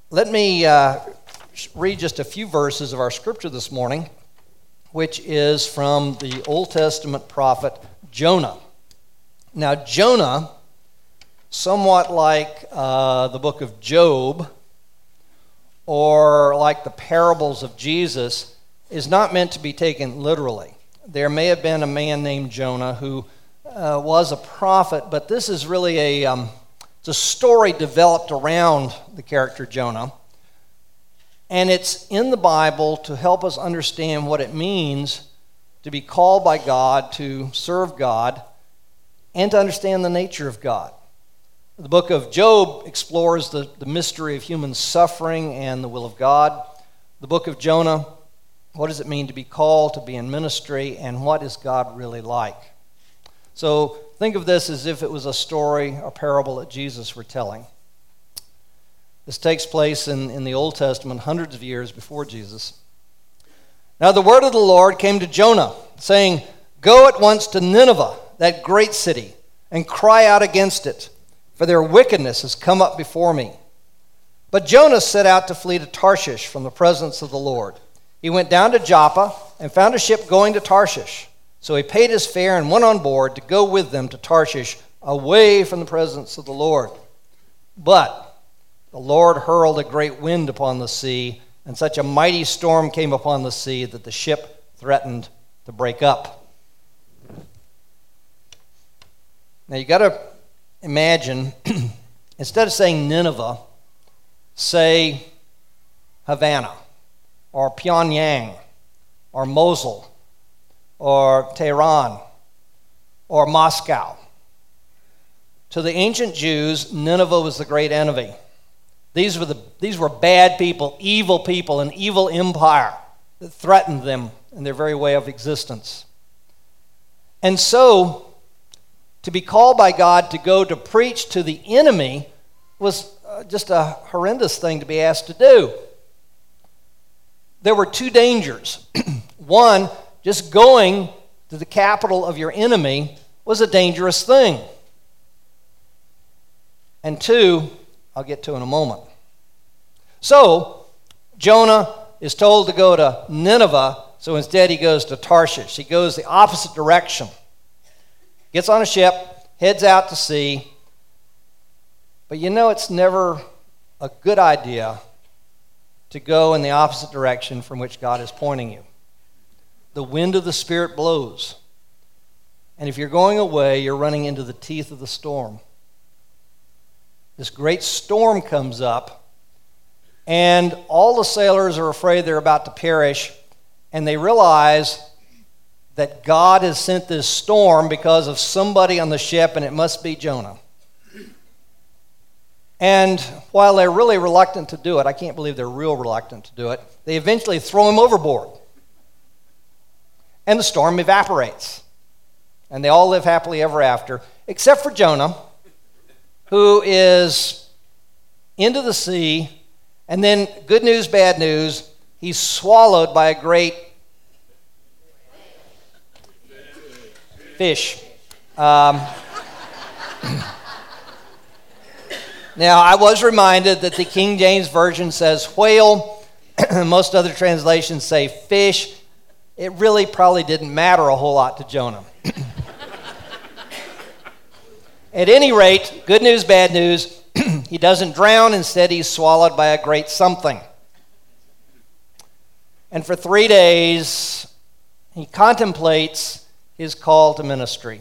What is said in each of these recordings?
Let me read just a few verses of our scripture this morning, which is from the Old Testament prophet Jonah. Now, Jonah, somewhat like the book of Job, or like the parables of Jesus, is not meant to be taken literally. There may have been a man named Jonah who was a prophet, but this is really it's a story developed around the character Jonah. And it's in the Bible to help us understand what it means to be called by God, to serve God, and to understand the nature of God. The book of Job explores the mystery of human suffering and the will of God. The book of Jonah, what does it mean to be called, to be in ministry, and what is God really like? So think of this as if it was a story, a parable that Jesus were telling. This takes place in the Old Testament hundreds of years before Jesus. Now the word of the Lord came to Jonah, saying, "Go at once to Nineveh, that great city, and cry out against it, for their wickedness has come up before me." But Jonah set out to flee to Tarshish from the presence of the Lord. He went down to Joppa and found a ship going to Tarshish. So he paid his fare and went on board to go with them to Tarshish, away from the presence of the Lord. But the Lord hurled a great wind upon the sea, and such a mighty storm came upon the sea that the ship threatened to break up. Now you got to imagine, instead of saying Nineveh, say Havana, or Pyongyang, or Mosul, or Tehran, or Moscow. To the ancient Jews, Nineveh was the great enemy. These were bad people, an evil empire that threatened them in their very way of existence. And so, to be called by God to go to preach to the enemy was just a horrendous thing to be asked to do. There were two dangers. One, just going to the capital of your enemy was a dangerous thing. And two, I'll get to in a moment. So, Jonah is told to go to Nineveh, so instead he goes to Tarshish. He goes the opposite direction. Gets on a ship, heads out to sea. But you know it's never a good idea to go in the opposite direction from which God is pointing you. The wind of the Spirit blows. And if you're going away, you're running into the teeth of the storm. This great storm comes up, and all the sailors are afraid they're about to perish, and they realize that God has sent this storm because of somebody on the ship, and it must be Jonah. And while they're really reluctant to do it, I can't believe they're real reluctant to do it, they eventually throw him overboard. And the storm evaporates. And they all live happily ever after, except for Jonah, who is into the sea, and then, good news, bad news, he's swallowed by a great fish. Now, I was reminded that the King James Version says whale. Most other translations say fish. It really probably didn't matter a whole lot to Jonah. At any rate, good news, bad news, he doesn't drown. Instead, he's swallowed by a great something. And for 3 days, he contemplates his call to ministry.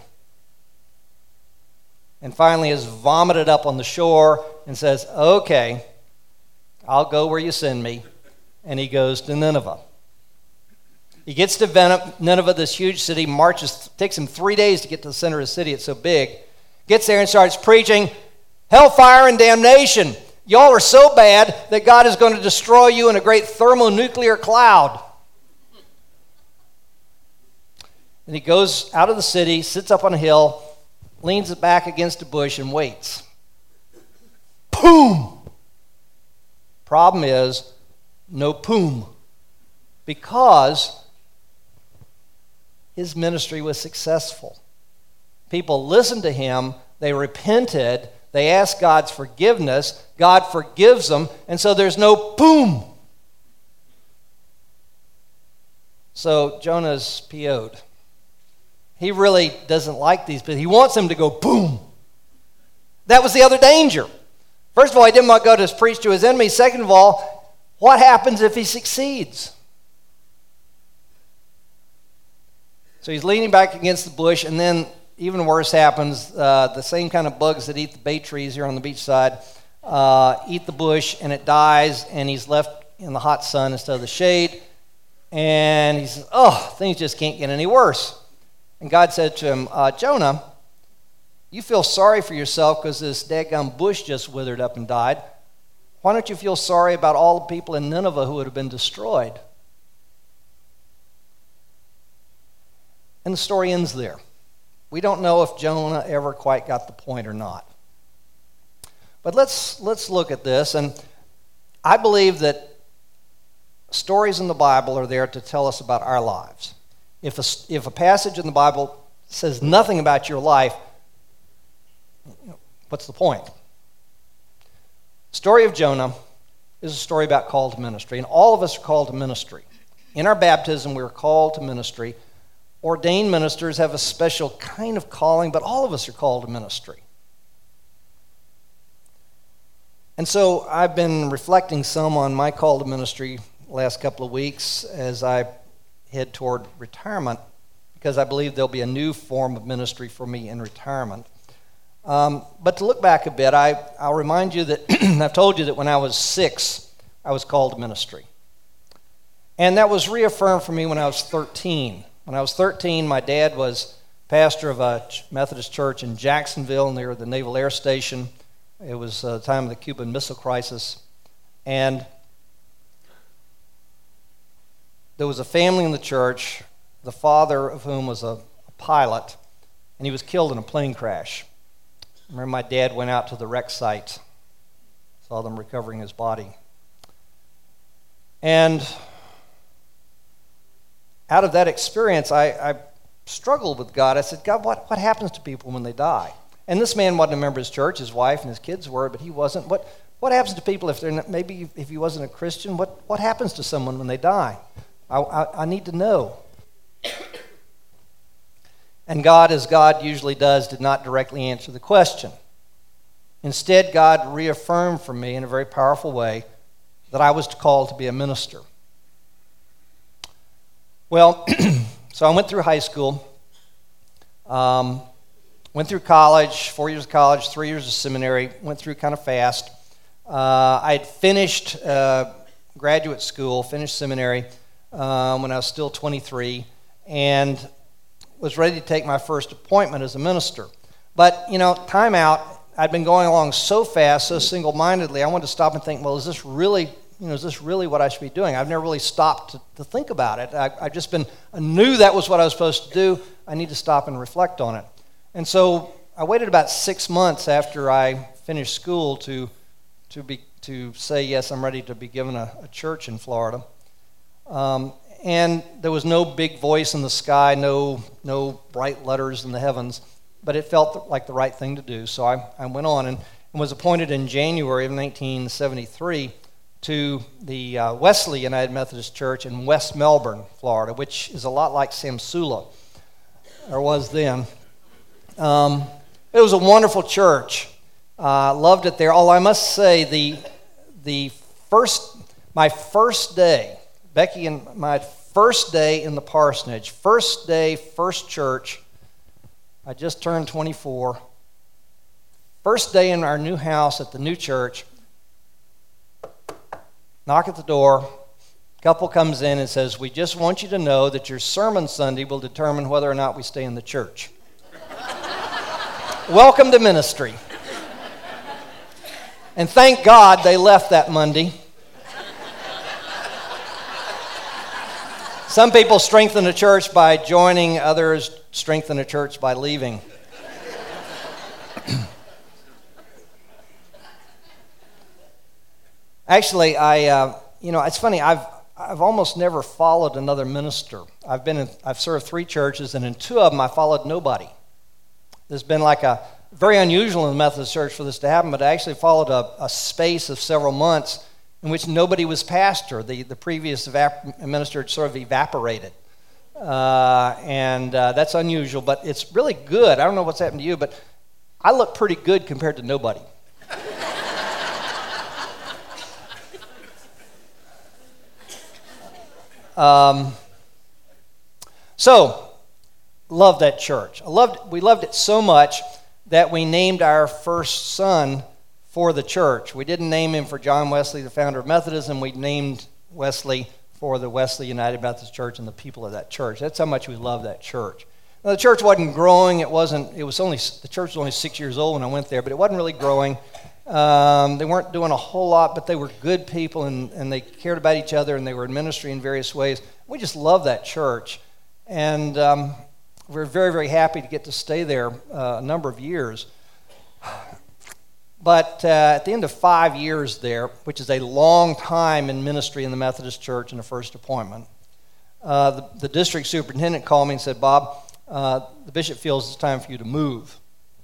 And finally is vomited up on the shore and says, "Okay, I'll go where you send me." And he goes to Nineveh. He gets to Nineveh, this huge city, takes him 3 days to get to the center of the city, it's so big. Gets there and starts preaching, "Hellfire and damnation. Y'all are so bad that God is going to destroy you in a great thermonuclear cloud." And he goes out of the city, sits up on a hill, leans it back against a bush and waits. Boom! Problem is, no boom. Because his ministry was successful. People listened to him, they repented, They ask God's forgiveness. God forgives them, and so there's no boom. So Jonah's PO'd. He really doesn't like these people. He wants them to go boom. That was the other danger. First of all, he didn't want to go to preach to his enemies. Second of all, what happens if he succeeds? So he's leaning back against the bush, and then even worse happens. The same kind of bugs that eat the bay trees here on the beachside eat the bush, and it dies, and he's left in the hot sun instead of the shade. And he says, oh, things just can't get any worse. And God said to him, Jonah, you feel sorry for yourself because this daggum bush just withered up and died. Why don't you feel sorry about all the people in Nineveh who would have been destroyed? And the story ends there. We don't know if Jonah ever quite got the point or not. But let's look at this. And I believe that stories in the Bible are there to tell us about our lives. If a passage in the Bible says nothing about your life, what's the point? The story of Jonah is a story about call to ministry, and all of us are called to ministry. In our baptism, we are called to ministry. Ordained ministers have a special kind of calling, but all of us are called to ministry. And so I've been reflecting some on my call to ministry the last couple of weeks as I head toward retirement, because I believe there'll be a new form of ministry for me in retirement. But to look back a bit, I'll remind you that I've told you that when I was 6, I was called to ministry. And that was reaffirmed for me when I was 13. When I was 13, my dad was pastor of a Methodist church in Jacksonville near the Naval Air Station. It was the time of the Cuban Missile Crisis. And there was a family in the church, the father of whom was a pilot, and he was killed in a plane crash. I remember my dad went out to the wreck site, saw them recovering his body. And out of that experience, I struggled with God. I said, God, what happens to people when they die? And this man wasn't a member of his church. His wife and his kids were, but he wasn't. What happens to people if they're not, maybe if he wasn't a Christian? What happens to someone when they die? I need to know. And God, as God usually does, did not directly answer the question. Instead, God reaffirmed for me in a very powerful way that I was called to be a minister. Well, so I went through high school, went through college, 4 years of college, 3 years of seminary, went through kind of fast. I had finished graduate school, finished seminary when I was still 23, and was ready to take my first appointment as a minister. But, time out, I'd been going along so fast, so single-mindedly, I wanted to stop and think, well, is this really what I should be doing? I've never really stopped to think about it. I knew that was what I was supposed to do. I need to stop and reflect on it. And so I waited about 6 months after I finished school to say, yes, I'm ready to be given a church in Florida. And there was no big voice in the sky, no bright letters in the heavens, but it felt like the right thing to do. So I went on and was appointed in January of 1973 to the Wesley United Methodist Church in West Melbourne, Florida, which is a lot like Samsula, or was then. It was a wonderful church. Loved it there. Although I must say, my first day, Becky and my first day in the parsonage, first day, first church, I just turned 24. First day in our new house at the new church, knock at the door, couple comes in and says, we just want you to know that your sermon Sunday will determine whether or not we stay in the church. Welcome to ministry. And thank God they left that Monday. Some people strengthen a church by joining, others strengthen a church by leaving. Actually, it's funny. I've almost never followed another minister. I've served 3 churches, and in 2 of them I followed nobody. There's been like a very unusual in the Methodist Church for this to happen, but I actually followed a space of several months in which nobody was pastor. The previous minister had sort of evaporated. And that's unusual, but it's really good. I don't know what's happened to you, but I look pretty good compared to nobody. So, love that church. We loved it so much that we named our first son for the church. We didn't name him for John Wesley, the founder of Methodism. We named Wesley for the Wesley United Methodist Church and the people of that church. That's how much we love that church. Now, the church wasn't growing. The church was only 6 years old when I went there, but it wasn't really growing. They weren't doing a whole lot, but they were good people, and they cared about each other, and they were in ministry in various ways. We just loved that church, and we're very, very happy to get to stay there a number of years. But at the end of 5 years there, which is a long time in ministry in the Methodist Church in the first appointment, the district superintendent called me and said, "Bob, the bishop feels it's time for you to move."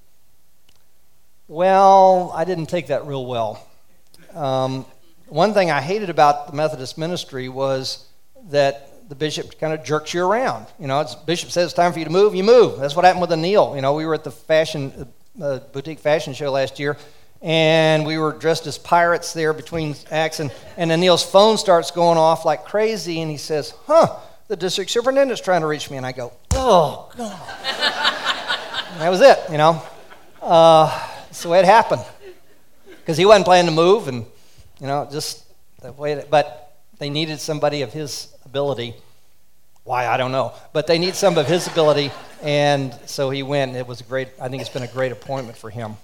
Well, I didn't take that real well. One thing I hated about the Methodist ministry was that the bishop kind of jerks you around. The bishop says it's time for you to move, you move. That's what happened with Anil. We were at the boutique fashion show last year, and we were dressed as pirates there between acts, and Anil's phone starts going off like crazy, and he says, the district superintendent's trying to reach me, and I go, oh, God. And that was it, That's the way it happened. Because he wasn't planning to move, and, just the way but they needed somebody of his ability. Why, I don't know. But they need some of his ability, and so he went. It was I think it's been a great appointment for him.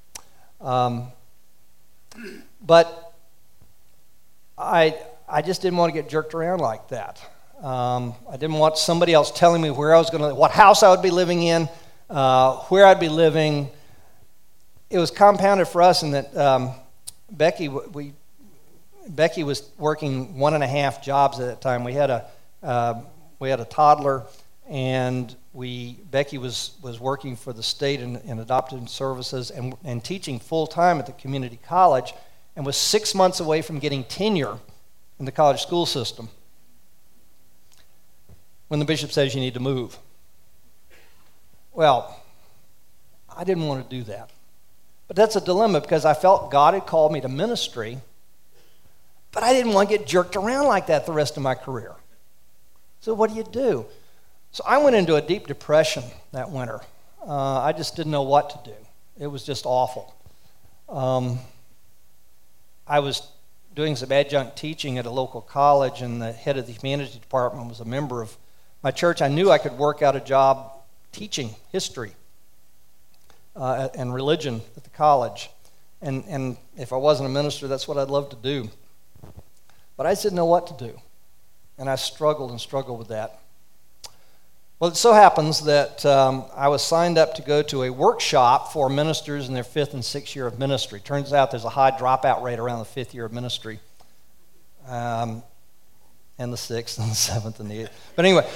But I just didn't want to get jerked around like that. I didn't want somebody else telling me where I was going to live, what house I would be living in, where I'd be living. It was compounded for us in that Becky was working 1.5 jobs at that time. We had a toddler, and Becky was working for the state in adoption services and teaching full time at the community college, and was 6 months away from getting tenure in the college school system when the bishop says you need to move. Well, I didn't want to do that. But that's a dilemma, because I felt God had called me to ministry, but I didn't want to get jerked around like that the rest of my career. So what do? So I went into a deep depression that winter. I just didn't know what to do. It was just awful. I was doing some adjunct teaching at a local college, and the head of the humanities department was a member of my church. I knew I could work out a job teaching history and religion at the college. And if I wasn't a minister, that's what I'd love to do. But I just didn't know what to do. And I struggled with that. Well, it so happens that I was signed up to go to a workshop for ministers in their 5th and 6th year of ministry. Turns out there's a high dropout rate around the 5th year of ministry. And the 6th and the 7th and the 8th. But anyway,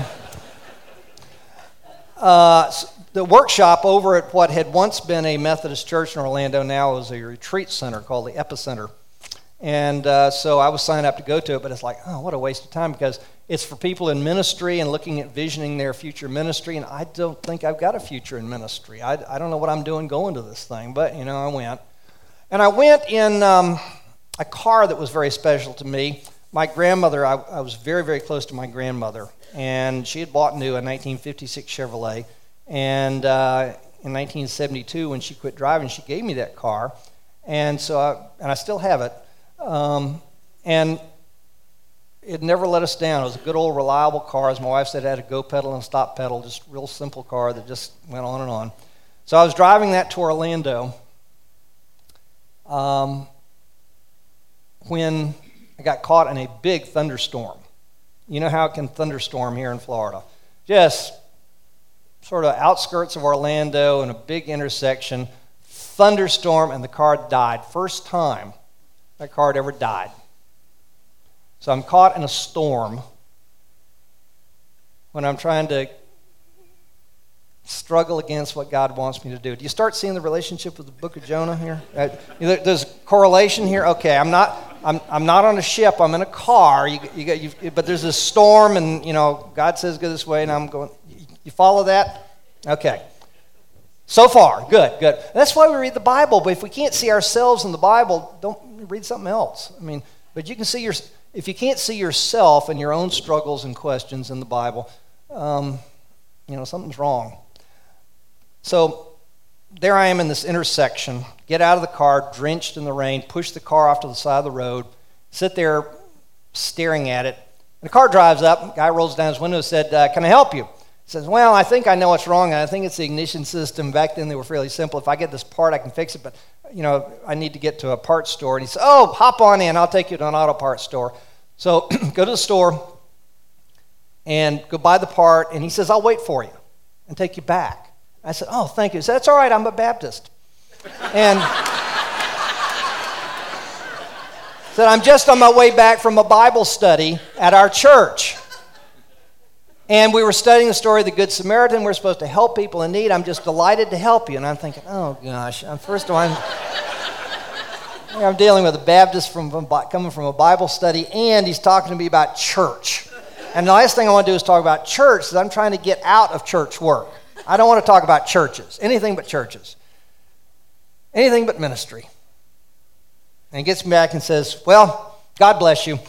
the workshop over at what had once been a Methodist church in Orlando now is a retreat center called the Epicenter. And so I was signed up to go to it, but it's like, oh, what a waste of time, because it's for people in ministry and looking at visioning their future ministry, and I don't think I've got a future in ministry. I don't know what I'm doing going to this thing, but, I went. And I went in a car that was very special to me. My grandmother, I was very, very close to my grandmother, and she had bought new a 1956 Chevrolet, and in 1972, when she quit driving, she gave me that car, and so I still have it. And it never let us down. It was a good old reliable car. As my wife said, it had a go pedal and a stop pedal, just real simple car that just went on and on. So I was driving that to Orlando when I got caught in a big thunderstorm. You know how it can thunderstorm here in Florida. Just sort of outskirts of Orlando in a big intersection, thunderstorm, and the car died. First time that car had ever died. So I'm caught in a storm when I'm trying to struggle against what God wants me to do. Do you start seeing the relationship with the book of Jonah here? There's correlation here. Okay, I'm not on a ship. I'm in a car. But there's this storm, and God says go this way, and I'm going. You follow that? Okay. So far, good. That's why we read the Bible. But if we can't see ourselves in the Bible, don't read something else. But you can see if you can't see yourself and your own struggles and questions in the Bible, something's wrong. So there I am in this intersection, get out of the car, drenched in the rain, push the car off to the side of the road, sit there staring at it. And the car drives up, guy rolls down his window and said, can I help you? He says, well, I think I know what's wrong, and I think it's the ignition system. Back then they were fairly simple. If I get this part, I can fix it, but I need to get to a parts store. And he said, oh, hop on in, I'll take you to an auto parts store. So go to the store and go buy the part, and he says, I'll wait for you and take you back. I said, oh, thank you. He said, that's all right, I'm a Baptist. And said, I'm just on my way back from a Bible study at our church. And we were studying the story of the Good Samaritan. We're supposed to help people in need. I'm just delighted to help you. And I'm thinking, oh, gosh. First of all, I'm dealing with a Baptist coming from a Bible study, and he's talking to me about church. And the last thing I want to do is talk about church, because I'm trying to get out of church work. I don't want to talk about churches, anything but churches, anything but ministry. And he gets me back and says, well, God bless you.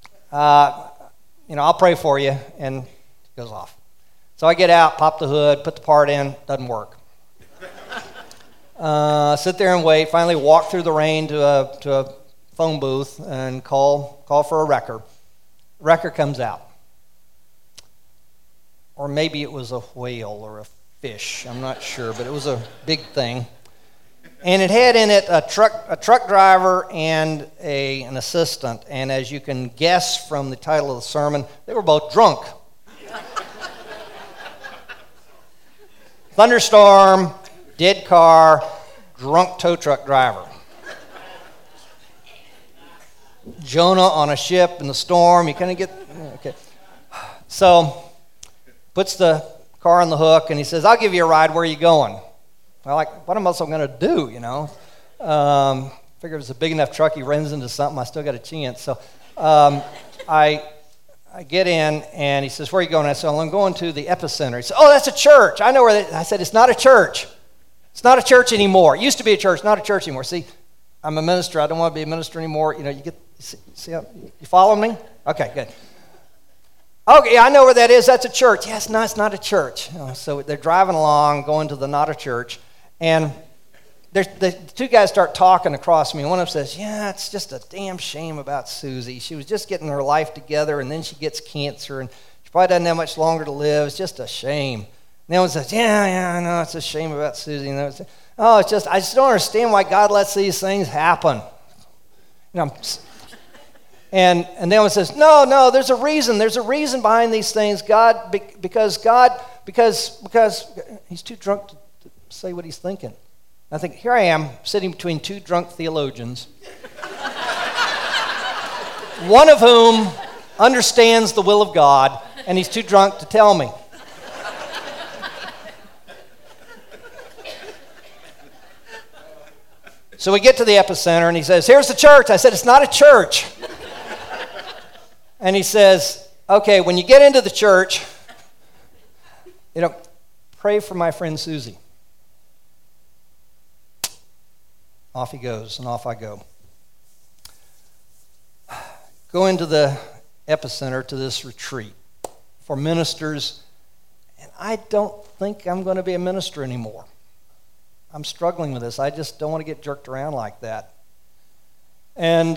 I'll pray for you, and he goes off. So I get out, pop the hood, put the part in, doesn't work. Sit there and wait, finally walk through the rain to a phone booth and call for a wrecker. Wrecker comes out. Or maybe it was a whale or a fish, I'm not sure, but it was a big thing. And it had in it a truck driver and an assistant. And as you can guess from the title of the sermon, they were both drunk. Thunderstorm, dead car, drunk tow truck driver. Jonah on a ship in the storm. You kind of get, okay. So, puts the car on the hook, and he says, I'll give you a ride. Where are you going? Well, what am I also going to do, Figure if it's a big enough truck, he runs into something, I still got a chance. So I get in, and he says, where are you going? I said, well, I'm going to the Epicenter. He said, oh, that's a church. I know where I said, it's not a church. It's not a church anymore. It used to be a church, not a church anymore. See, I'm a minister. I don't want to be a minister anymore. See how, you following me? Okay, good. Okay, I know where that is. That's a church. Yes, no, it's not a church. So they're driving along, going to the not a church, and the two guys start talking across me. And one of them says, yeah, it's just a damn shame about Susie. She was just getting her life together, and then she gets cancer, and she probably doesn't have much longer to live. It's just a shame. And the other one says, yeah, I know, it's a shame about Susie. And it's just, I just don't understand why God lets these things happen. And then one says, no, there's a reason. There's a reason behind these things. Because he's too drunk to say what he's thinking. I think, here I am, sitting between two drunk theologians, one of whom understands the will of God, and he's too drunk to tell me. So we get to the Epicenter, and he says, here's the church. I said, it's not a church. And he says, okay, when you get into the church, pray for my friend Susie. Off he goes, and off I go. Go into the Epicenter to this retreat for ministers, and I don't think I'm going to be a minister anymore. I'm struggling with this. I just don't want to get jerked around like that. And,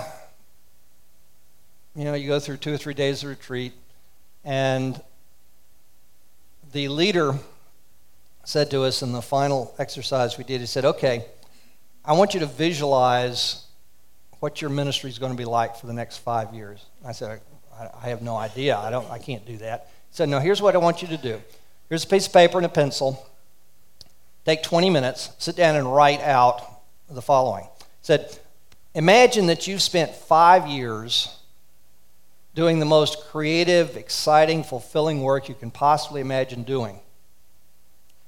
you go through 2 or 3 days of retreat, and the leader said to us in the final exercise we did, he said, okay, I want you to visualize what your ministry is going to be like for the next 5 years. I said, I have no idea. I can't do that. He said, no, here's what I want you to do. Here's a piece of paper and a pencil. Take 20 minutes, sit down and write out the following. He said, imagine that you've spent 5 years doing the most creative, exciting, fulfilling work you can possibly imagine doing.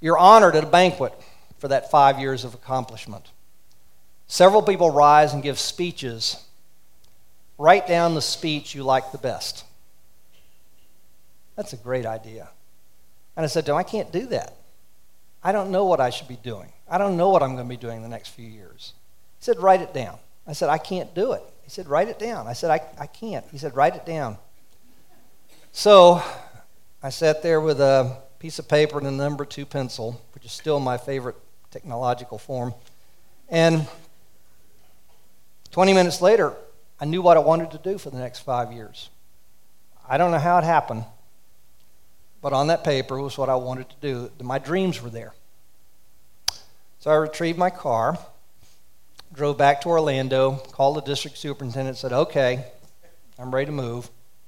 You're honored at a banquet for that 5 years of accomplishment. Several people rise and give speeches. Write down the speech you like the best. That's a great idea. And I said to him, I can't do that. I don't know what I should be doing. I don't know what I'm going to be doing in the next few years. He said, write it down. I said, I can't do it. He said, write it down. I said, I can't. He said, write it down. So I sat there with a piece of paper and a number 2 pencil, which is still my favorite technological form. And 20 minutes later, I knew what I wanted to do for the next 5 years. I don't know how it happened, but on that paper was what I wanted to do. My dreams were there. So I retrieved my car, drove back to Orlando, called the district superintendent, said, okay, I'm ready to move.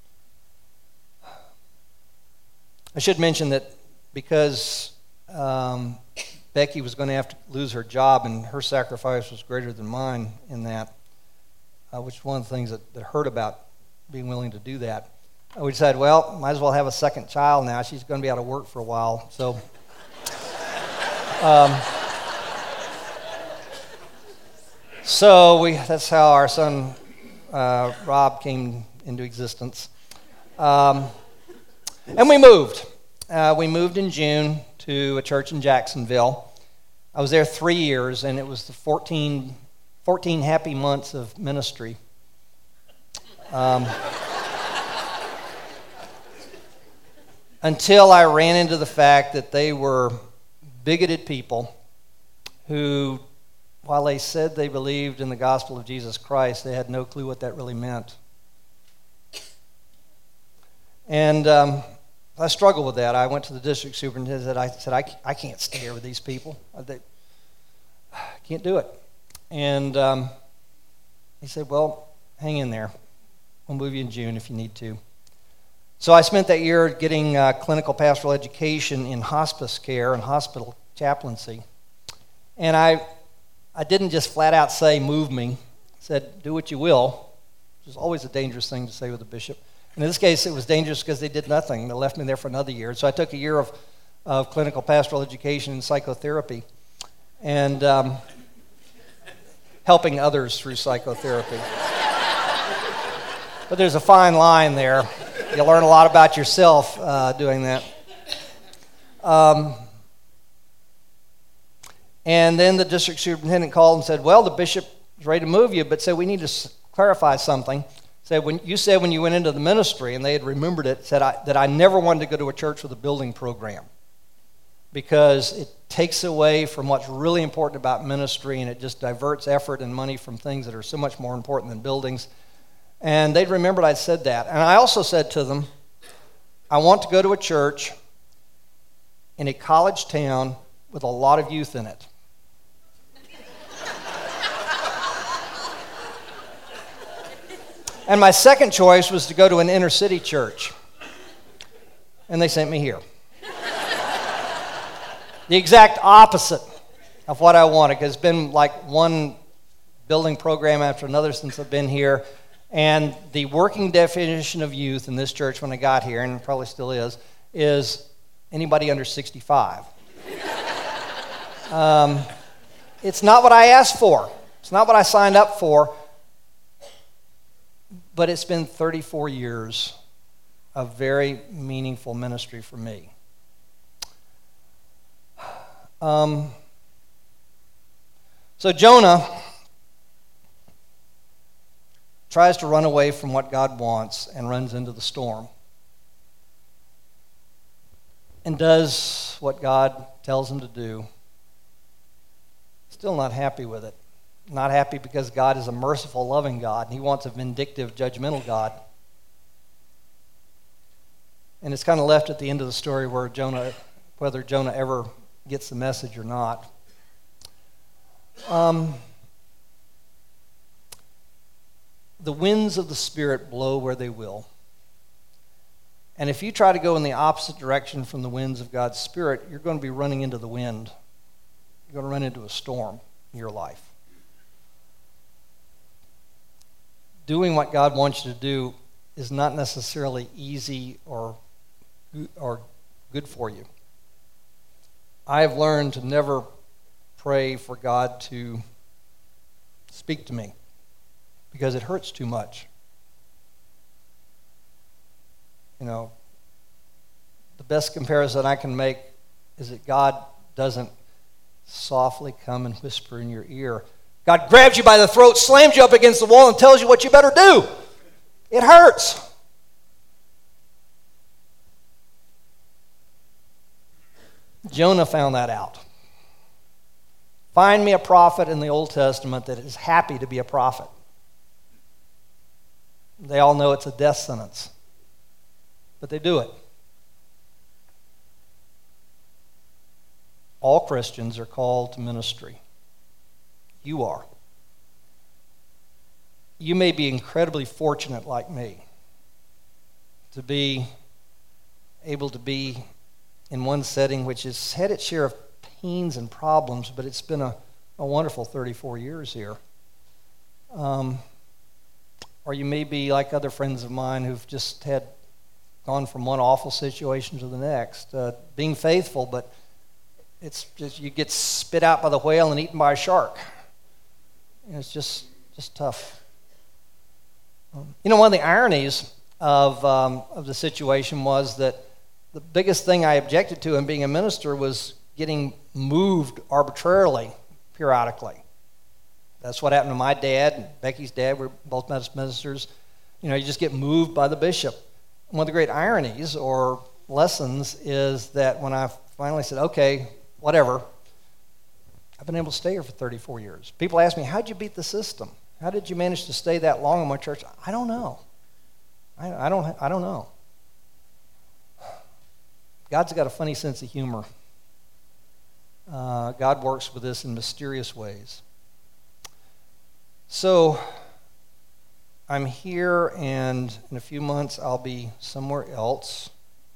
I should mention that because Becky was going to have to lose her job and her sacrifice was greater than mine in that, which is one of the things that hurt about being willing to do that. We decided, well, might as well have a second child now. She's going to be out of work for a while. So that's how our son Rob came into existence. And we moved. We moved in June to a church in Jacksonville. I was there 3 years, and it was the 14 happy months of ministry. Until I ran into the fact that they were bigoted people who, while they said they believed in the gospel of Jesus Christ, they had no clue what that really meant. And I struggled with that. I went to the district superintendent. I said, I can't stay here with these people. I can't do it. And he said, well, hang in there. We'll move you in June if you need to. So I spent that year getting clinical pastoral education in hospice care and hospital chaplaincy. And I didn't just flat out say, move me. I said, do what you will, which is always a dangerous thing to say with a bishop. And in this case, it was dangerous because they did nothing. They left me there for another year. So I took a year of clinical pastoral education and psychotherapy and helping others through psychotherapy. But there's a fine line there. You'll learn a lot about yourself doing that. And then the district superintendent called and said, well, the bishop is ready to move you, but said we need to clarify something. Said when you went into the ministry, and they had remembered it, said that I never wanted to go to a church with a building program because it takes away from what's really important about ministry, and it just diverts effort and money from things that are so much more important than buildings. And they'd remembered I'd said that. And I also said to them, I want to go to a church in a college town with a lot of youth in it. And my second choice was to go to an inner city church. And they sent me here. The exact opposite of what I wanted, because it's been like one building program after another since I've been here. And the working definition of youth in this church when I got here, and probably still is anybody under 65. It's not what I asked for. It's not what I signed up for. But it's been 34 years of very meaningful ministry for me. So Jonah tries to run away from what God wants and runs into the storm. And does what God tells him to do. Still not happy with it. Not happy because God is a merciful, loving God, and he wants a vindictive, judgmental God. And it's kind of left at the end of the story whether Jonah ever gets the message or not. The winds of the Spirit blow where they will. And if you try to go in the opposite direction from the winds of God's Spirit, you're going to be running into the wind. You're going to run into a storm in your life. Doing what God wants you to do is not necessarily easy or good for you. I have learned to never pray for God to speak to me because it hurts too much. You know, the best comparison I can make is that God doesn't softly come and whisper in your ear. God grabs you by the throat, slams you up against the wall, and tells you what you better do. It hurts. Jonah found that out. Find me a prophet in the Old Testament that is happy to be a prophet. They all know it's a death sentence, but they do it. All Christians are called to ministry. You are. You may be incredibly fortunate like me to be able to be in one setting which has had its share of pains and problems, but it's been a wonderful 34 years here. Or you may be like other friends of mine who've just had gone from one awful situation to the next, being faithful, but it's just you get spit out by the whale and eaten by a shark. And it's just tough. You know, one of the ironies of the situation was that the biggest thing I objected to in being a minister was getting moved arbitrarily, periodically. That's what happened to my dad and Becky's dad. We're both Methodist ministers. You know, you just get moved by the bishop. One of the great ironies or lessons is that when I finally said, okay, whatever, I've been able to stay here for 34 years. People ask me, how'd you beat the system? How did you manage to stay that long in my church? I don't know. I don't know. God's got a funny sense of humor. God works with us in mysterious ways. So I'm here, and in a few months I'll be somewhere else.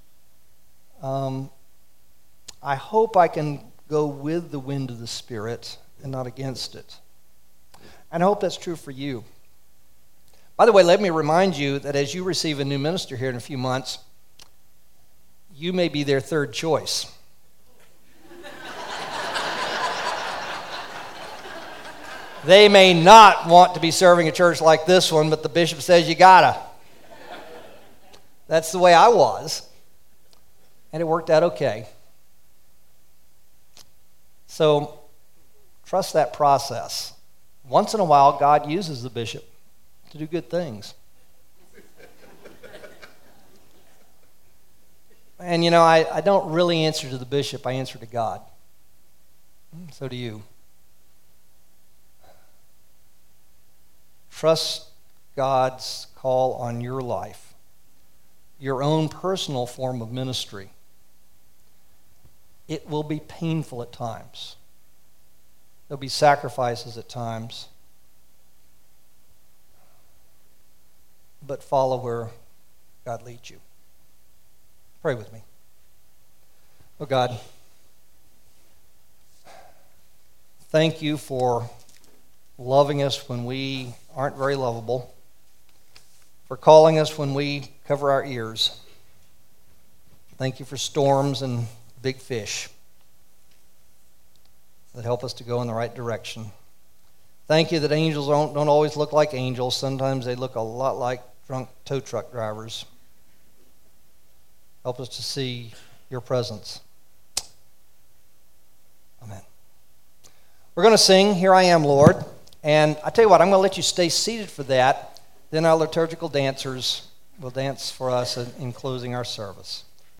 I hope I can go with the wind of the Spirit and not against it. And I hope that's true for you. By the way, let me remind you that as you receive a new minister here in a few months, you may be their third choice. They may not want to be serving a church like this one, but the bishop says you gotta. That's the way I was. And it worked out okay. So, trust that process. Once in a while, God uses the bishop to do good things. And you know, I don't really answer to the bishop, I answer to God. So do you. Trust God's call on your life, your own personal form of ministry. It will be painful at times. There'll be sacrifices at times. But follow where God leads you. Pray with me. Oh God, thank you for loving us when we aren't very lovable, for calling us when we cover our ears. Thank you for storms and big fish that help us to go in the right direction. Thank you that angels don't always look like angels. Sometimes they look a lot like drunk tow truck drivers. Help us to see your presence. Amen. We're going to sing, Here I Am, Lord. And I tell you what, I'm going to let you stay seated for that. Then our liturgical dancers will dance for us in closing our service.